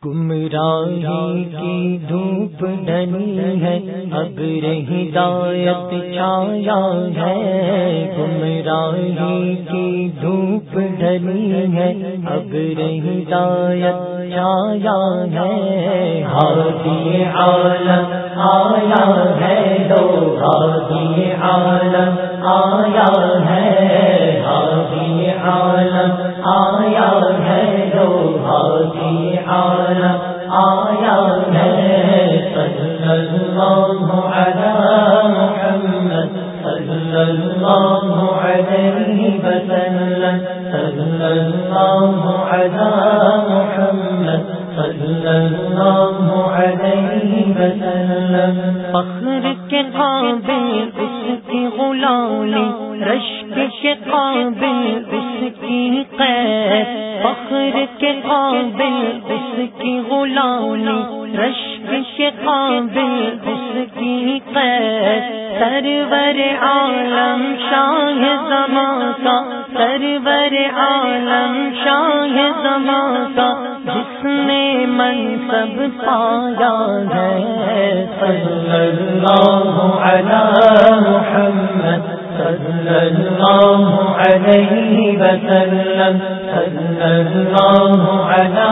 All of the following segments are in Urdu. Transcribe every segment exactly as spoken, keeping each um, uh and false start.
گمراہی کی دھوپ ڈھلی ہے، ابر ہدایت چھایا ہے۔ گمراہی کی دھوپ ڈھلی ہے، ابر ہدایت چھایا ہے۔ ہادی عالم آیا ہے، لو ہادی عالم آیا ہے۔ ہادی عالم آیا ہے، لو ہادی عالم آیا ہے۔ صلی اللہ علی محمد صلی اللہ علیہ وسلم، صلی اللہ علی محمد صلی اللہ علیہ وسلم۔ فخر کے قابل اس کی غلامی، رشک کے قابل اس کی قید۔ فخر کے قابل اس کی غلامی، رشک کے قابل اس کی قید۔ سرور عالم شاہ زمان کا، سرور عالم شاہ زمان کا، جس نے منصب پایا ہے۔ صلی اللہ علی محمد صلی اللہ علیہ وسلم، صلی اللہ علی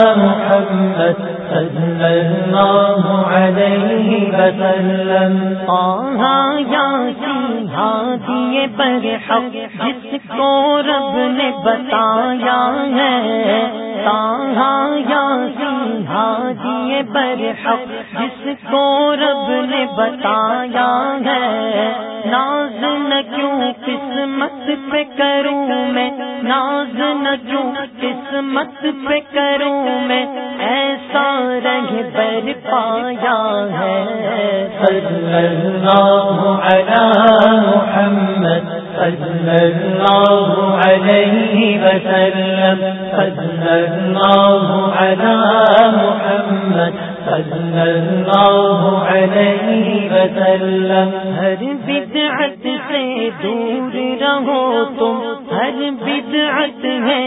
محمد صلی اللہ علیہ وسلم۔ آہا یاسین ہادی برحق، جس کو رب نے بتایا ہے۔ آہا یاسین ہادی برحق، جس کو رب نے بتایا ہے۔ ناز نہ کیوں قسمت پہ کروں میں، ناز نہ کیوں قسمت پہ کروں میں، ایسا رنگ بر پایا ہے۔ صلی اللہ علی محمد صلی اللہ علیہ وسلم، صلی اللہ علی محمد صلی اللہ علیہ وسلم۔ ہر بدعت سے دور رہو تم، ہر بدعت ہے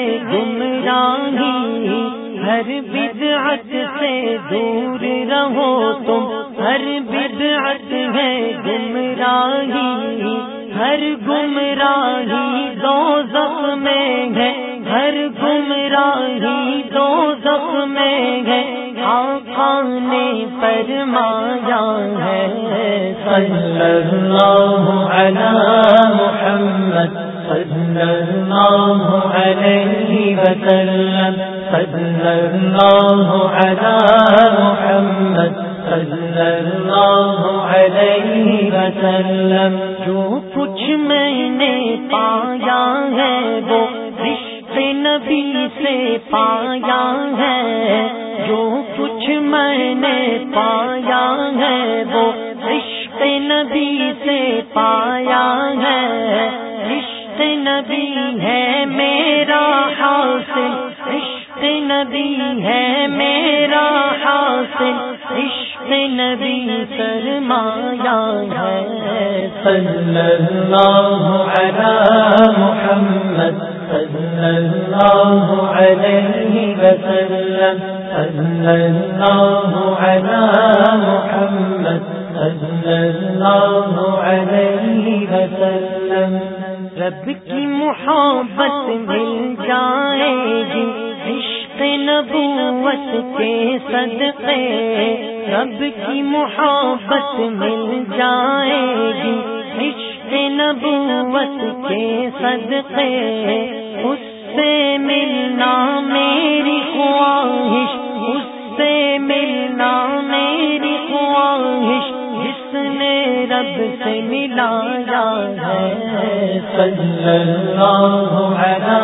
گمراہی۔ ہر بدعت سے دور رہو تم، ہر بدعت ہے گمراہی۔ ہر گمراہی دوزخ میں ہے، ہر گمراہی دوزخ میں ہے، آقا نے فرمایا ہے۔ صلی اللہ علی محمد صلی اللہ علیہ وسلم، صلی اللہ علی محمد صلی اللہ علیہ وسلم۔ جو کچھ میں نے پایا ہے وہ عشق نبی سے پایا ہے۔ جو کچھ میں نے پایا ہے وہ عشق نبی سے پایا ہے۔ عشق نبی ہے میرا حاصل، عشق نبی ہے میرا حاصل، عشق نبی سرمایہ ہے۔ صلی اللہ علی محمد صلی اللہ علیہ وسلم، صلی اللہ علی محمد صلی اللہ علیہ وسلم۔ رب کی محبت مل جائے گی عشق نبوت کے صدقے، رب کی محبت مل جائے گی عشق نبوت کے صدقے۔ اس سے ملنا میری خواہش، اس سے ملنا میری خواہش، جس نے رب سے ملایا ہے۔ صلی اللہ علی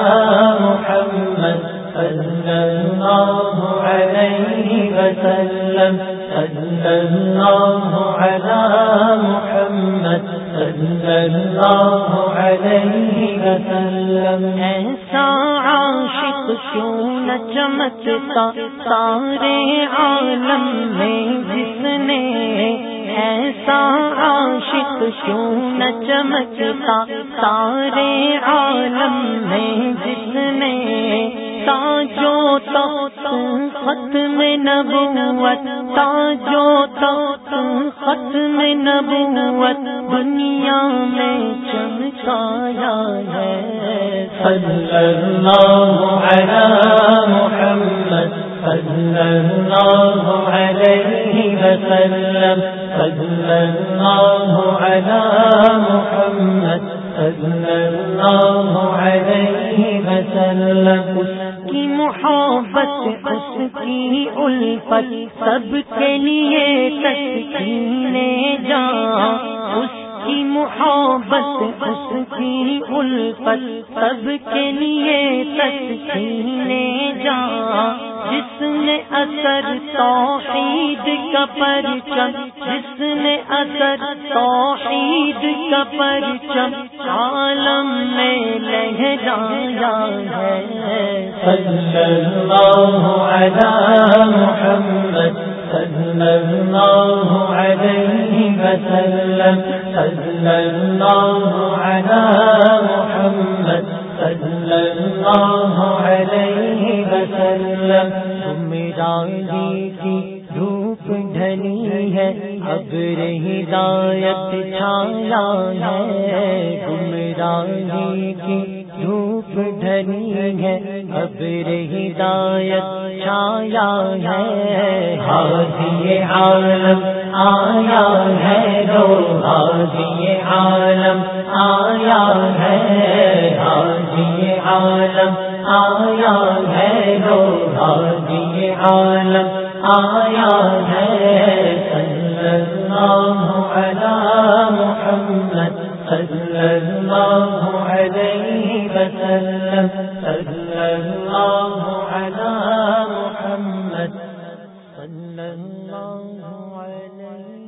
محمد صلی اللہ علیہ وسلم، صلی اللہ علی محمد صلی اللہ علیہ وسلم۔ ایسا عاشق کیوں نہ چمکتا سارے عالم میں جس نے، ایسا عاشق کیوں نہ چمکتا سارے عالم میں جس نے، تاجو تخت ختم نبوت، تاجو تخت ختم نبوت دنیا میں چمکایا ہے۔ صلی اللہ علی محمد صلی اللہ علیہ وسلم، صلی اللہ علی محمد صلی اللہ علیہ وسلم۔ اس کی محبت، اس کی الفت سب کے لیے تسکین جان، اس کی محبت، اس کی الفت سب کے لیے تسکین جان۔ جس نے اثر توحید کا پرچم، جس نے اثر توحید کا پرچم عالم میں لہرایا ہے۔ صلی اللہ علی محمد صلی اللہ علیہ وسلم، صلی اللہ علی محمد صلی اللہ علیہ وسلم۔ گمراہی کی دھوپ ڈھلی ہے، ابر ہدایت چھایا ہے۔ گمراہی کی دھوپ ڈھلی ہے، ابر ہدایت چھایا ہے۔ ہادی عالم آیا ہے رو، ہادی عالم آیا ہے، ہادی عالم آیا ہے رو، ہادی عالم آیا ہے۔ صلی اللہ علی محمد صلی اللہ علیہ وسلم، صلی اللہ علی محمد صلی اللہ علیہ